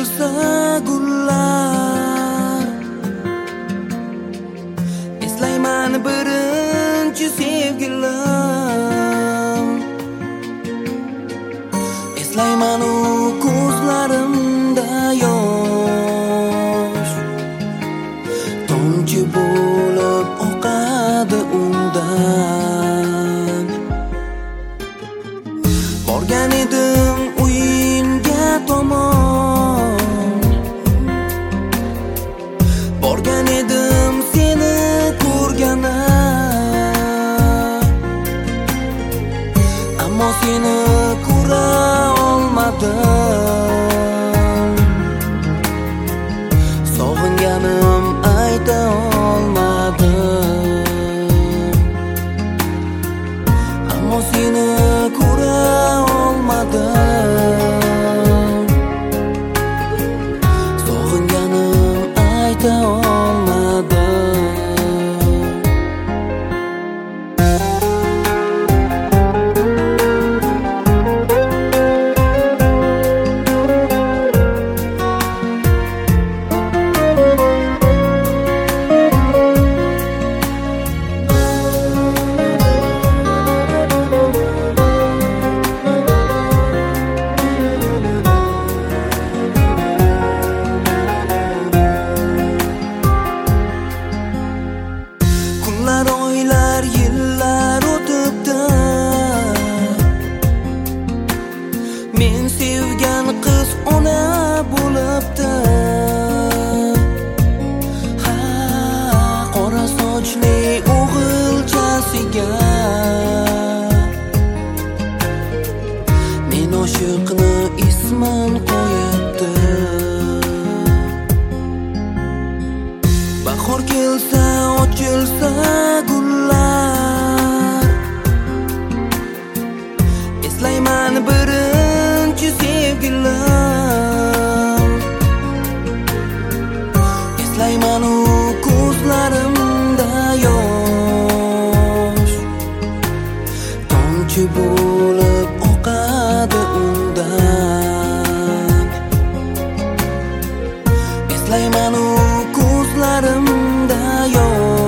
ochilsa gullar, eslayman birinchi sevgilim. Eslayman u ko'zlarimda yosh, tomchi bo'lib oqadi undan. Borgan edim uyingga tomon, borgan edim seni ko'rgana, ammo seni ko'ra olmadim. Sog'inganim ayta olmadim, ammo seni ko'ra olmadim. Sog'inganim ayta olmadim. Kunlar, oylar, yillar o'tibdi, men sevgan qiz ona bo'libdi. Ha, qora sochli o'g'ilchasiga men oshiqni ismin qo'yibdi. Bahor kelsa ochilsa gullar, eslayman birinchi sevgilim. Eslayman u ko'zlarimda yosh, tomchi bo'lib oqadi undan. Eslayman u ko'zlarimda yosh,